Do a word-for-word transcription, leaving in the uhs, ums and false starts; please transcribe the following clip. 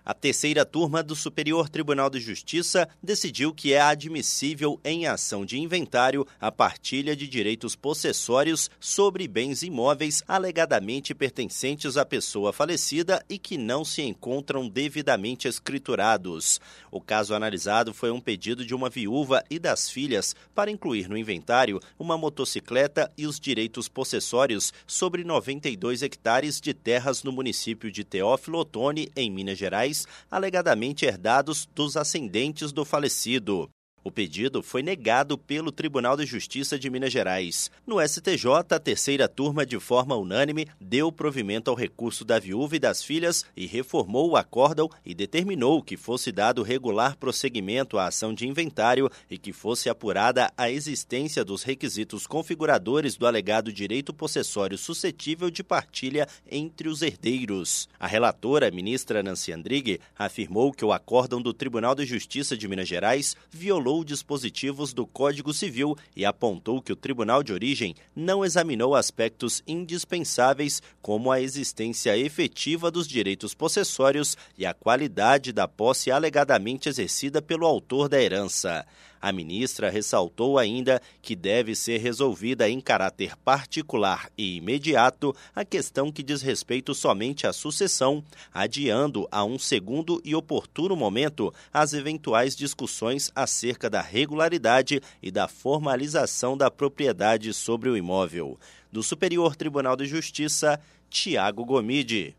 A terceira turma do Superior Tribunal de Justiça decidiu que é admissível em ação de inventário a partilha de direitos possessórios sobre bens imóveis alegadamente pertencentes à pessoa falecida e que não se encontram devidamente escriturados. O caso analisado foi um pedido de uma viúva e das filhas para incluir no inventário uma motocicleta e os direitos possessórios sobre noventa e dois hectares de terras no município de Teófilo Otoni, em Minas Gerais, alegadamente herdados dos ascendentes do falecido. O pedido foi negado pelo Tribunal de Justiça de Minas Gerais. No S T J, a terceira turma, de forma unânime, deu provimento ao recurso da viúva e das filhas e reformou o acórdão e determinou que fosse dado regular prosseguimento à ação de inventário e que fosse apurada a existência dos requisitos configuradores do alegado direito possessório suscetível de partilha entre os herdeiros. A relatora, ministra Nancy Andrighi, afirmou que o acórdão do Tribunal de Justiça de Minas Gerais violou dispositivos do Código Civil e apontou que o Tribunal de Origem não examinou aspectos indispensáveis como a existência efetiva dos direitos possessórios e a qualidade da posse alegadamente exercida pelo autor da herança. A ministra ressaltou ainda que deve ser resolvida em caráter particular e imediato a questão que diz respeito somente à sucessão, adiando a um segundo e oportuno momento as eventuais discussões acerca da regularidade e da formalização da propriedade sobre o imóvel. Do Superior Tribunal de Justiça, Tiago Gomide.